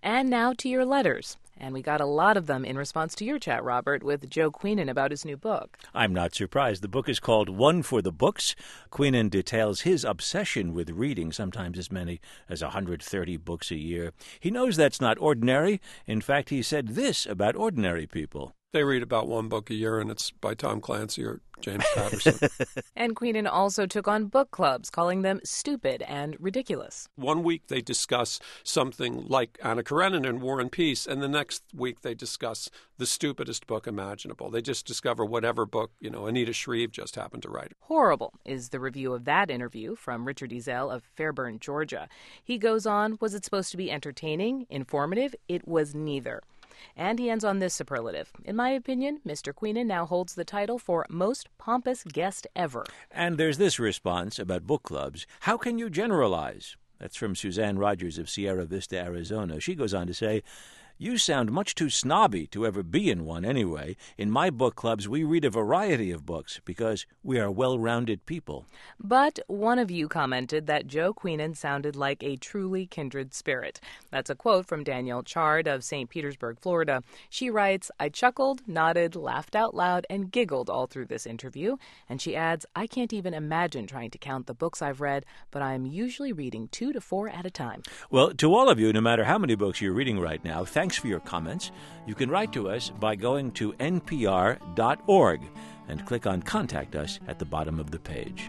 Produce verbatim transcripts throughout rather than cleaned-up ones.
And now to your letters. And we got a lot of them in response to your chat, Robert, with Joe Queenan about his new book. I'm not surprised. The book is called One for the Books. Queenan details his obsession with reading, sometimes as many as one hundred thirty books a year. He knows that's not ordinary. In fact, he said this about ordinary people. They read about one book a year, and it's by Tom Clancy or James Patterson. And Queenan also took on book clubs, calling them stupid and ridiculous. One week they discuss something like Anna Karenina and War and Peace, and the next week they discuss the stupidest book imaginable. They just discover whatever book, you know, Anita Shreve just happened to write. Horrible is the review of that interview from Richard Ezel of Fairburn, Georgia. He goes on, was it supposed to be entertaining, informative? It was neither. And he ends on this superlative. In my opinion, Mister Queenan now holds the title for most pompous guest ever. And there's this response about book clubs. How can you generalize? That's from Suzanne Rogers of Sierra Vista, Arizona. She goes on to say, you sound much too snobby to ever be in one anyway. In my book clubs, we read a variety of books because we are well-rounded people. But one of you commented that Joe Queenan sounded like a truly kindred spirit. That's a quote from Danielle Chard of Saint Petersburg, Florida. She writes, I chuckled, nodded, laughed out loud, and giggled all through this interview. And she adds, I can't even imagine trying to count the books I've read, but I'm usually reading two to four at a time. Well, to all of you, no matter how many books you're reading right now, thank Thanks for your comments. You can write to us by going to N P R dot org and click on Contact Us at the bottom of the page.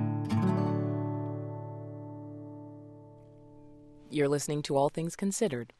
You're listening to All Things Considered.